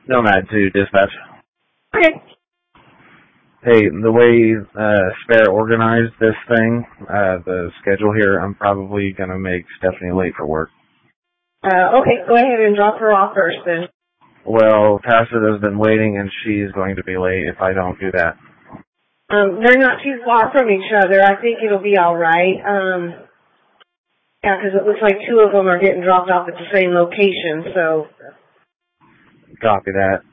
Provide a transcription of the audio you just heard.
Nomad to dispatch. Okay. Hey, the way Spare organized this thing, the schedule here, I'm probably going to make Stephanie late for work. Okay, go ahead and drop her off first then. Well, Tacit has been waiting, and she's going to be late if I don't do that. They're not too far from each other. I think it'll be all right. Yeah, because it looks like two of them are getting dropped off at the same location, so. Copy that.